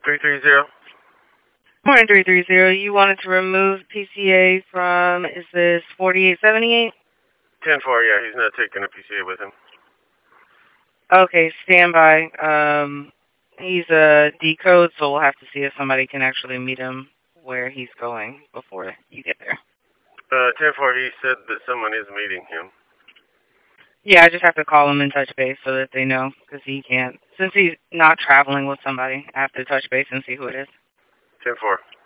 330. Morning, 330. You wanted to remove PCA from, is this 4878? 10-4, yeah, he's not taking a PCA with him. Okay, stand by. He's a decode, so we'll have to see if somebody can actually meet him where he's going before you get there. 10-4, he said that someone is meeting him. Yeah, I just have to call him and touch base so that they know, because he can't. Since he's not traveling with somebody, I have to touch base and see who it is. 10-4.